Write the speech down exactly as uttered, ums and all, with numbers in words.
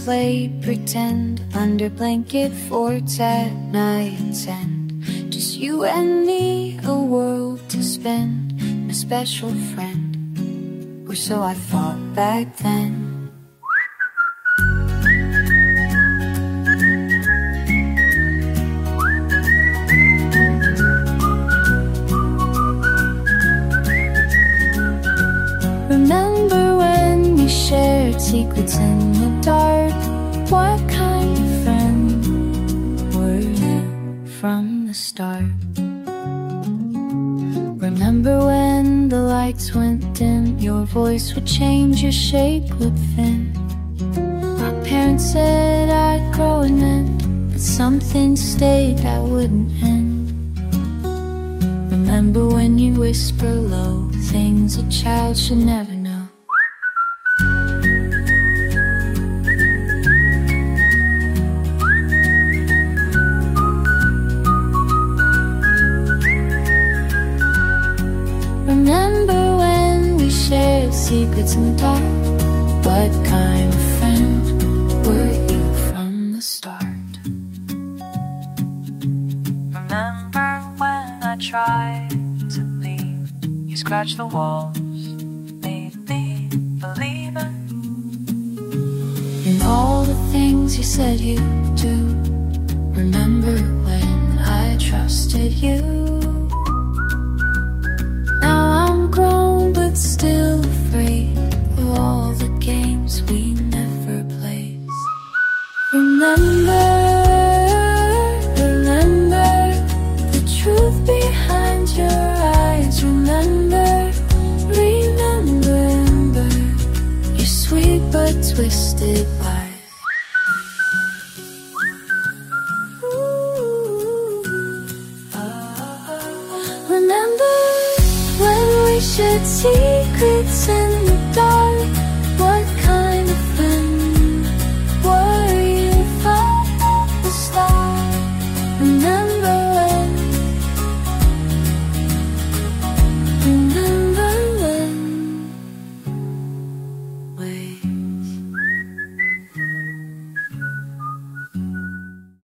play pretend under blanket forts at night's end. Just you and me, a world to spend, a special friend, or so I thought back then. Remember when we shared secrets in the dark? What kind of friend were you from the start? Remember when the lights went dim, your voice would change, your shape would thin. My parents said I'd grow and mend, but something stayed that wouldn't end. Remember when you whisper low things a child should never know. Remember when we shared secrets in the dark? What kind of friend were you from the start? Remember when I tried to leave? You scratched the walls, made me believe it. In all the things you said you'd do. Remember when I trusted you? Still afraid of all the games we never played. Remember, remember the truth behind your eyes. Remember, remember, remember your sweet but twisted life. Remember when we shared secrets in